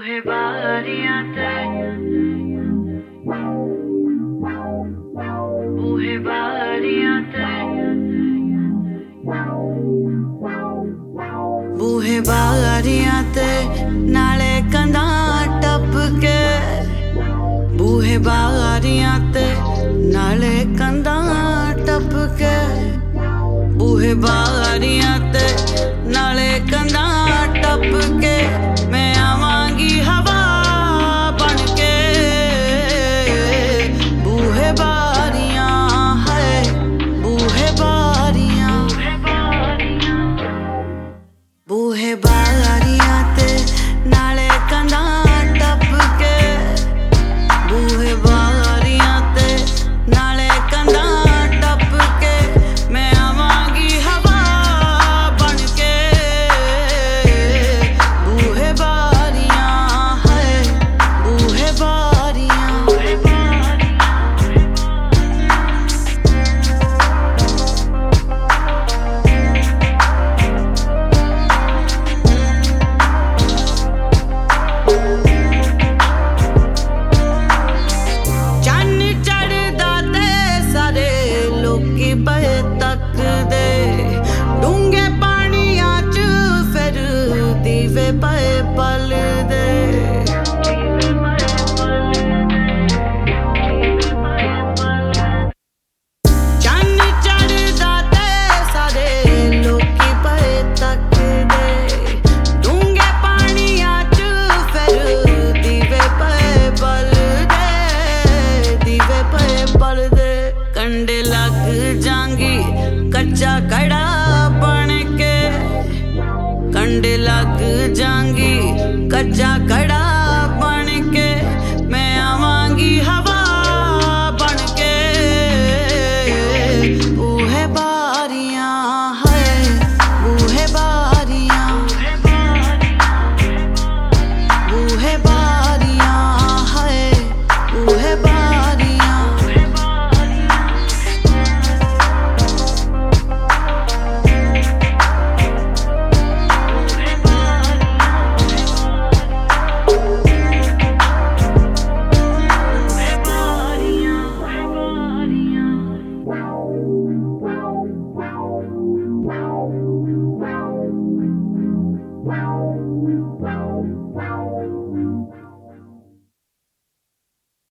बूहे बारियां ते बूहे बारियां ते बूहे बारियां ते नाले कंधा टप के बूहे बारियां ते नाले कंधा टप के बूहे बारियां ते नाले कंधा टप के मैं आवांगी हवा बन के बूहे बारियां है बूहे बारियां बूहे बारियां ते नाले कंधा टप के बूहे बारियां ते नाले कंधा टप के मैं आवांगी हवा बन के बूहे बारियां है बूहे बारियां पे तक दे डूंगे पानियां च फिर दीवे पे पल दे चन्न चढ़दा ते सारे लोकी पे तक दे डूंगे पानियां च फिर दीवे पे पल दे दीवे पे पल दे कंडे लग जांगी कच्चा कड़ा बन के कंडे लग जांगी कच्चा कड़ा